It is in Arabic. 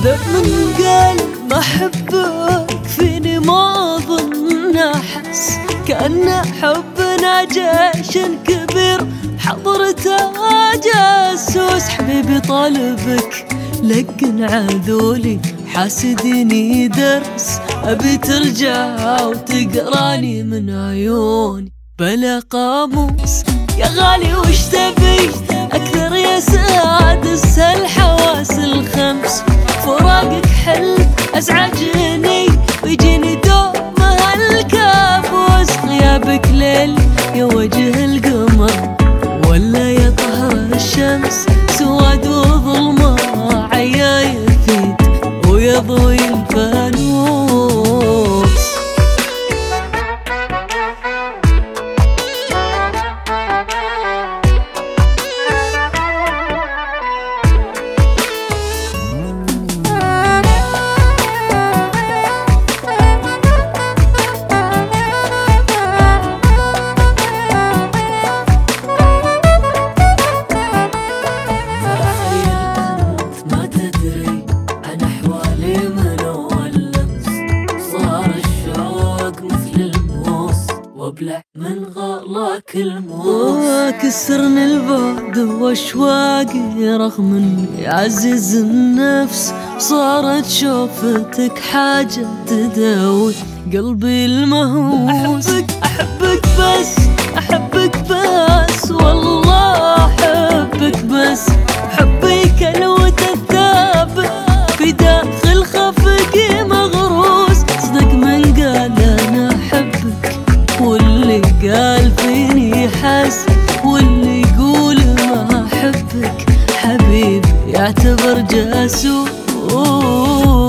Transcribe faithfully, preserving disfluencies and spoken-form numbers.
من قال ما أحبك فيني ما أظن أحس كأن حبنا جيش كبير حضرته جاسوس. حبيبي طالبك لقن عذولي حاسديني درس أبي ترجع وتقراني من عيوني بلا قاموس. يا غالي وش تبي أكثر يا سادس هالحواس الخمس فراقك حل أزعجني ويجيني دوم هالكابوس. غيابك ليل يا وجه القمر ولا يا طهر الشمس سواد وظلمة عيا يفيد ويضوي الفانوس. وابلع من غلاك الموس. كسرني البعد واشواقي رغم اني عزيز النفس صارت شوفتك حاجة تداوي قلبي المهووس. احبك احبك بس احبك بس والله احبك بس حبي كلوة الثابت في داخل خفقي مغروس. صدق من قال انا احبك واللي قال فيني حس واللي يقول ما أحبك حبيبي يعتبر جاسوس.